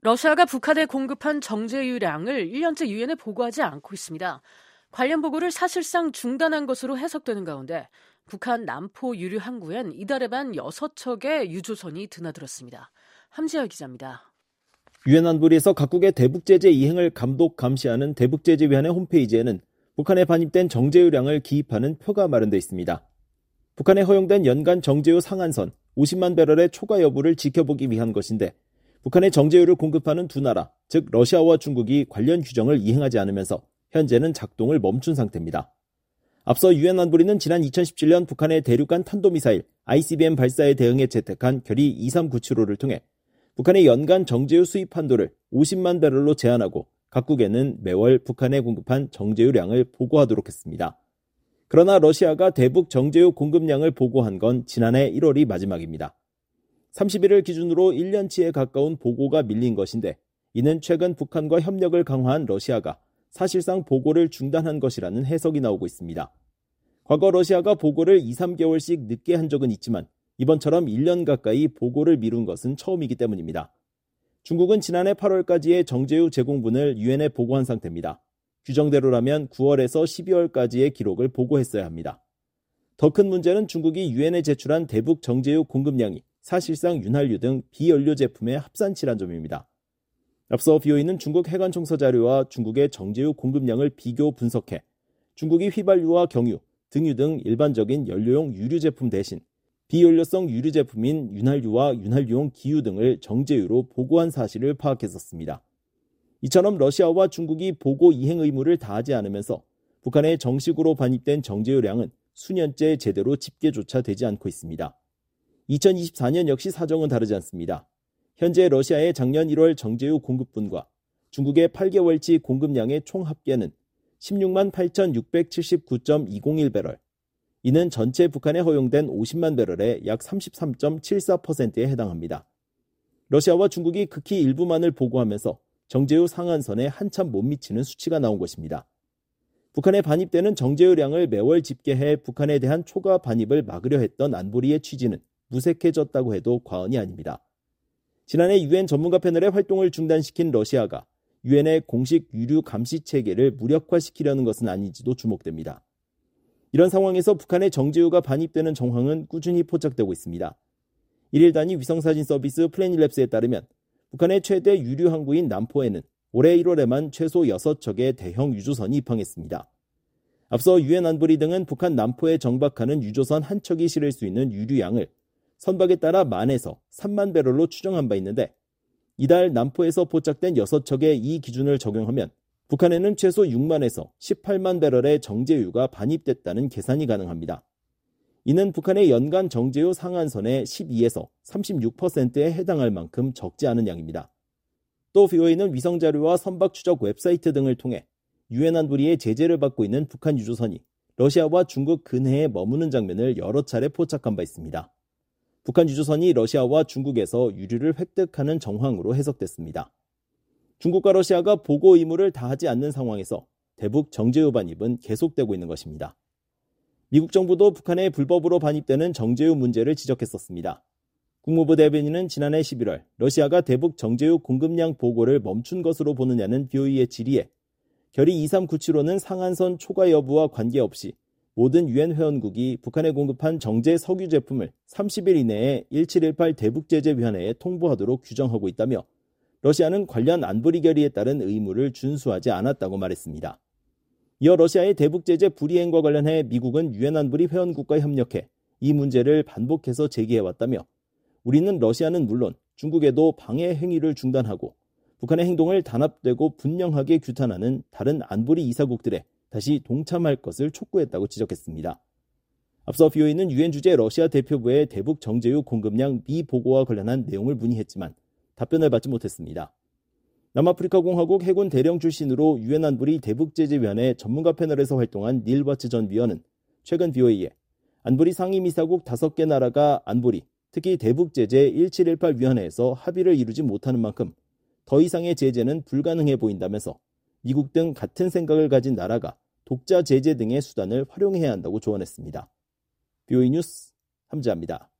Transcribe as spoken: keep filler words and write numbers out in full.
러시아가 북한에 공급한 정제유량을 일 년째 유엔에 보고하지 않고 있습니다. 관련 보고를 사실상 중단한 것으로 해석되는 가운데 북한 남포 유류 항구엔 이달에 만 여섯 척의 유조선이 드나들었습니다. 함지아 기자입니다. 유엔 안보리에서 각국의 대북제재 이행을 감독 감시하는 대북제재위원회 홈페이지에는 북한에 반입된 정제유량을 기입하는 표가 마련되어 있습니다. 북한에 허용된 연간 정제유 상한선 오십만 배럴의 초과 여부를 지켜보기 위한 것인데 북한에 정제유를 공급하는 두 나라, 즉 러시아와 중국이 관련 규정을 이행하지 않으면서 현재는 작동을 멈춘 상태입니다. 앞서 유엔 안보리는 지난 이천십칠 년 북한의 대륙간 탄도미사일 아이씨비엠 발사에 대응해 채택한 결의 이삼구칠오를 통해 북한의 연간 정제유 수입 한도를 오십만 배럴로 제한하고 각국에는 매월 북한에 공급한 정제유량을 보고하도록 했습니다. 그러나 러시아가 대북 정제유 공급량을 보고한 건 지난해 일월이 마지막입니다. 삼십 일을 기준으로 일 년치에 가까운 보고가 밀린 것인데 이는 최근 북한과 협력을 강화한 러시아가 사실상 보고를 중단한 것이라는 해석이 나오고 있습니다. 과거 러시아가 보고를 이, 삼 개월씩 늦게 한 적은 있지만 이번처럼 일 년 가까이 보고를 미룬 것은 처음이기 때문입니다. 중국은 지난해 팔월까지의 정제유 제공분을 유엔에 보고한 상태입니다. 규정대로라면 구월에서 십이월까지의 기록을 보고했어야 합니다. 더 큰 문제는 중국이 유엔에 제출한 대북 정제유 공급량이 사실상 윤활유 등 비연료 제품의 합산치란 점입니다. 앞서 비오이는 중국 해관청서 자료와 중국의 정제유 공급량을 비교 분석해 중국이 휘발유와 경유, 등유 등 일반적인 연료용 유류 제품 대신 비연료성 유류 제품인 윤활유와 윤활유용 기유 등을 정제유로 보고한 사실을 파악했었습니다. 이처럼 러시아와 중국이 보고 이행 의무를 다하지 않으면서 북한에 정식으로 반입된 정제유량은 수년째 제대로 집계조차 되지 않고 있습니다. 이천이십사 년 역시 사정은 다르지 않습니다. 현재 러시아의 작년 일월 정제유 공급분과 중국의 팔 개월치 공급량의 총 합계는 십육만 팔천육백칠십구 점 이공일 배럴, 이는 전체 북한에 허용된 오십만 배럴의 약 삼십삼 점 칠사 퍼센트에 해당합니다. 러시아와 중국이 극히 일부만을 보고하면서 정제유 상한선에 한참 못 미치는 수치가 나온 것입니다. 북한에 반입되는 정제유량을 매월 집계해 북한에 대한 초과 반입을 막으려 했던 안보리의 취지는 무색해졌다고 해도 과언이 아닙니다. 지난해 유엔 전문가 패널의 활동을 중단시킨 러시아가 유엔의 공식 유류 감시 체계를 무력화시키려는 것은 아닌지도 주목됩니다. 이런 상황에서 북한의 정제유가 반입되는 정황은 꾸준히 포착되고 있습니다. 일일 단위 위성사진 서비스 플래닛랩스에 따르면 북한의 최대 유류 항구인 남포에는 올해 일월에만 최소 여섯 척의 대형 유조선이 입항했습니다. 앞서 유엔 안보리 등은 북한 남포에 정박하는 유조선 한 척이 실을 수 있는 유류양을 선박에 따라 만에서 삼만 배럴로 추정한 바 있는데 이달 남포에서 포착된 여섯 척의 이 기준을 적용하면 북한에는 최소 육만에서 십팔만 배럴의 정제유가 반입됐다는 계산이 가능합니다. 이는 북한의 연간 정제유 상한선의 십이에서 삼십육 퍼센트에 해당할 만큼 적지 않은 양입니다. 또 비오이는 위성자료와 선박 추적 웹사이트 등을 통해 유엔 안보리의 제재를 받고 있는 북한 유조선이 러시아와 중국 근해에 머무는 장면을 여러 차례 포착한 바 있습니다. 북한 유조선이 러시아와 중국에서 유류를 획득하는 정황으로 해석됐습니다. 중국과 러시아가 보고 의무를 다하지 않는 상황에서 대북 정제유 반입은 계속되고 있는 것입니다. 미국 정부도 북한에 불법으로 반입되는 정제유 문제를 지적했었습니다. 국무부 대변인은 지난해 십일월 러시아가 대북 정제유 공급량 보고를 멈춘 것으로 보느냐는 비오이의 질의에 결의 이삼구칠오는 상한선 초과 여부와 관계없이 모든 유엔 회원국이 북한에 공급한 정제 석유 제품을 삼십 일 이내에 일칠일팔 대북제재위원회에 통보하도록 규정하고 있다며 러시아는 관련 안보리 결의에 따른 의무를 준수하지 않았다고 말했습니다. 이어 러시아의 대북제재 불이행과 관련해 미국은 유엔 안보리 회원국과 협력해 이 문제를 반복해서 제기해왔다며 우리는 러시아는 물론 중국에도 방해 행위를 중단하고 북한의 행동을 단합되고 분명하게 규탄하는 다른 안보리 이사국들에 다시 동참할 것을 촉구했다고 지적했습니다. 앞서 비오이는 유엔 주재 러시아 대표부의 대북 정제유 공급량 미보고와 관련한 내용을 문의했지만 답변을 받지 못했습니다. 남아프리카 공화국 해군 대령 출신으로 유엔 안보리 대북제재위원회 전문가 패널에서 활동한 닐 바츠 전 위원은 최근 비오이에 안보리 상임이사국 다섯 개 나라가 안보리, 특히 대북제재 일칠일팔 위원회에서 합의를 이루지 못하는 만큼 더 이상의 제재는 불가능해 보인다면서 미국 등 같은 생각을 가진 나라가 독자 제재 등의 수단을 활용해야 한다고 조언했습니다. 비오이 뉴스 함지아입니다.